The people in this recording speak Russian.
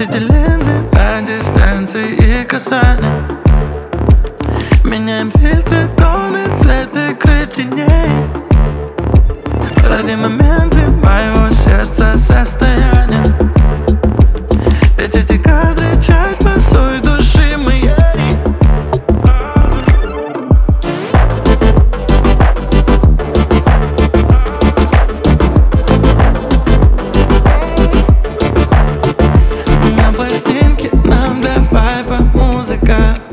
эти линзы на дистанции и касания. Меняем фильтры, тоны, цвет игры теней. Лови моменты моего сердца состояния. Ведь эти кадры — часть посуй души моей. На пластинке нам для вайба музыка.